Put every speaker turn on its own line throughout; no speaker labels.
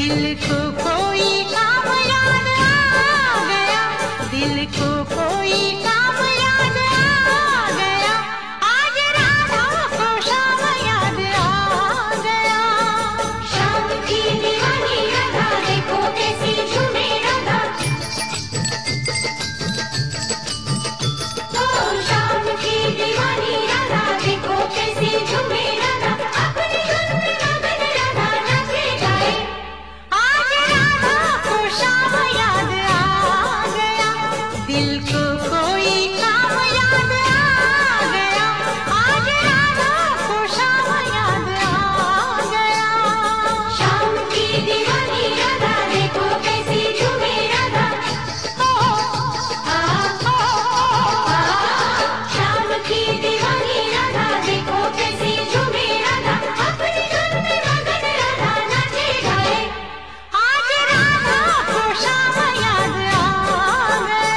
दिल को कोई काम याद आ गया, दिल को कोई काम याद आ गया, आज राधा को शाम याद आ गया।
शाम की दीवानी राधा देखो कैसी झूमे राधा, ओ शाम की दीवानी राधा देखो कैसी झूमे राधा, अपनी धुन में मगन राधा नाचे गाए,
आज राधा को शाम याद आ गया, दिल को कोई काम याद आ गया, आज राधा को शाम याद आ गया।
शाम की दीवानी राधा देखो कैसी झूमे राधा, शाम की दीवानी राधा देखो कैसी झूमे राधा, अपनी धुन में मगन राधा नाचे गाए,
आज राधा को शाम याद आ गया।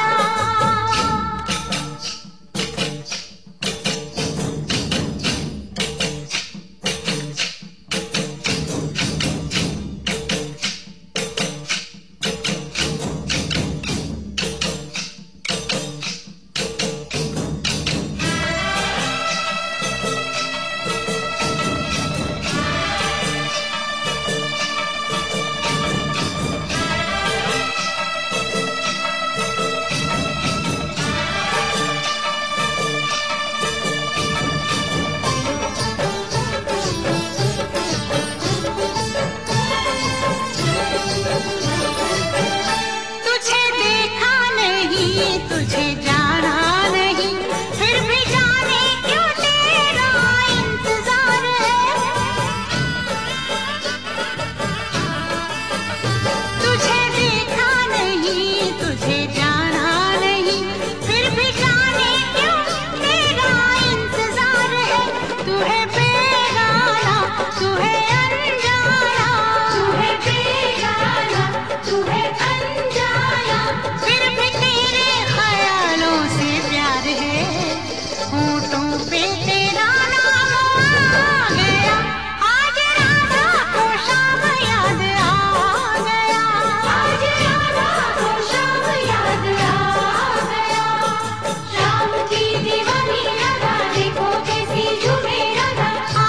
तुझे देखा नहीं, तुझे जाना नहीं, फिर भी जाने क्यों तेरा इंतजार है। तुझे देखा नहीं, तुझे जाना नहीं, फिर भी जाने क्यों तेरा इंतजार है। तू है बेगाना, तू है अनजाना,
तू है बेगाना तू है अनजाना,
फिर भी तेरे ख्यालों से प्यार है, होठों पे तेरा नाम आ गया, आज राधा को शाम याद आ गया,
आज राधा को शाम याद आ गया। शाम की दीवानी राधा देखो कैसी झूमे राधा,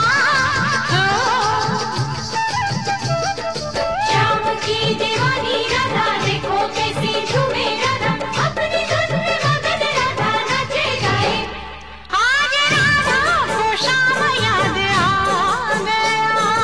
शाम की दीवानी राधा देखो कैसी झूमे राधा, अपनी धुन में मगन राधा नाचे गाए,
आज राधा को शाम याद आ गया।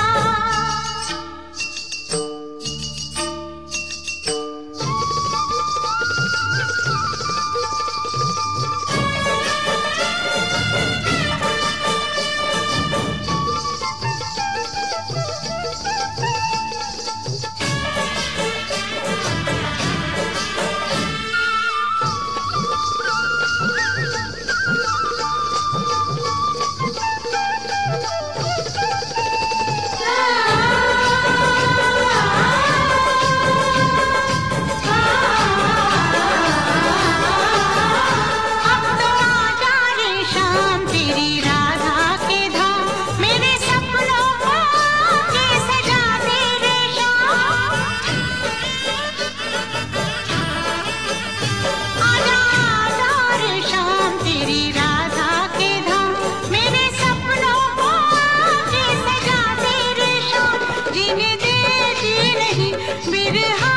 अब तो आजा रे शाम तेरी राधा के धाम, मेरे सपनों को आके सजा दे रे शाम। आजा आजा रे शाम तेरी राधा के धाम, मेरे सपनों को आके सजा दे रे शाम। जीने दे जी नहीं बिरहा